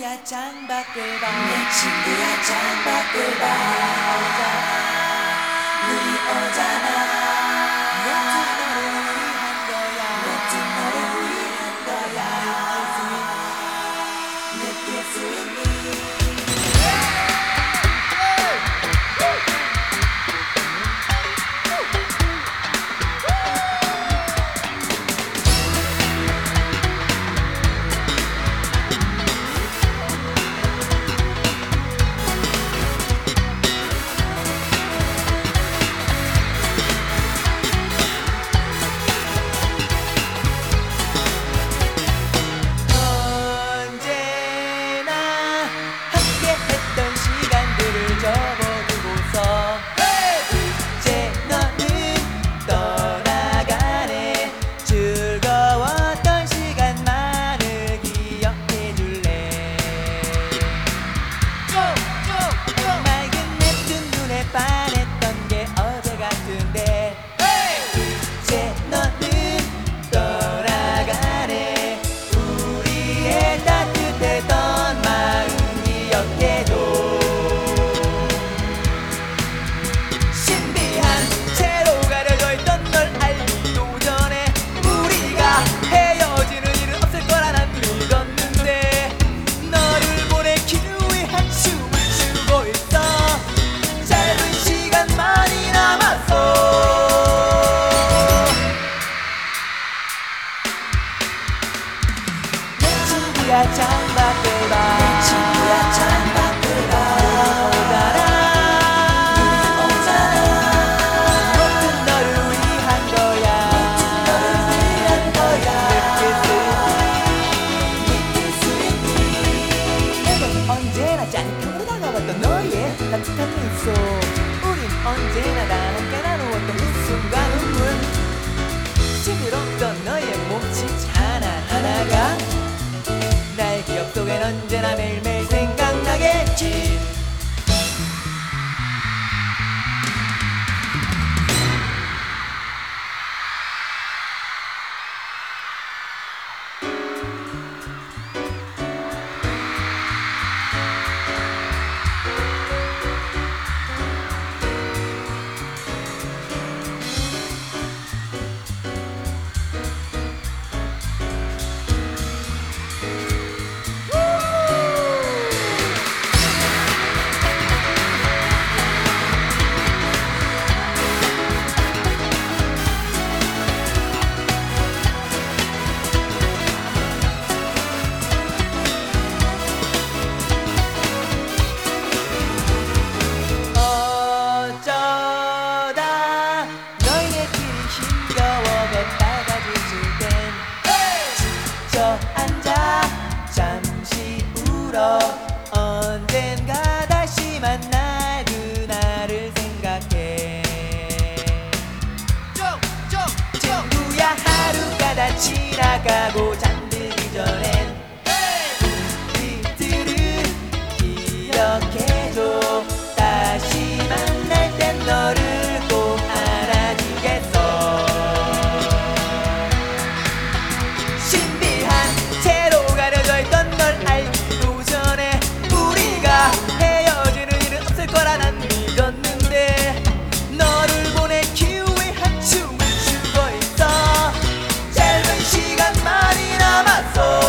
친구야 창밖을 봐. 내 친구야 창밖을 봐. 눈이 오잖아. 모든 너를 위한 거야. 느낄 수 있니? 창밖을 봐. 내 친구야 창밖을 봐. 눈이 오잖아. 모든 너를 위한 거야. 느낄 수 있니? 내겐 언제나 짠하게 다가왔던 너의 따뜻한 미소. 우린 언제나 다 함께 나누었던 웃음과 눈물. 시끄럽던 너의 몸짓 하나하나가 나의 기억 속엔 언제나 매일매일 생각나겠지. 앉아 잠시 울어. 언젠가 다시 만날 그날을 생각해. 친구야 하루가 다 지나가고 잠들기 전엔 우리들을 기억해줘. 다시 만날 땐 너를 꼭 안아주겠어. 알기도 전에 우리가 헤어지는 일은 없을 거라 난 믿었는데 너를 보내기 위해 한춤을 추고 있어. 짧은 시간만이 남았어.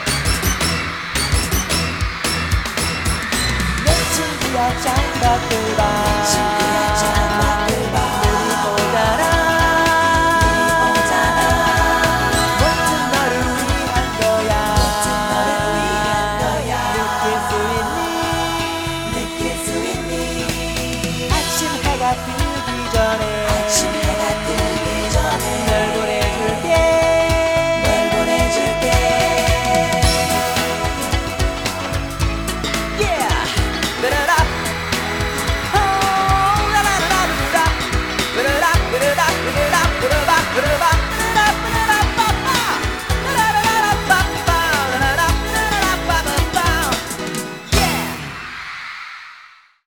내 친구야 창밖을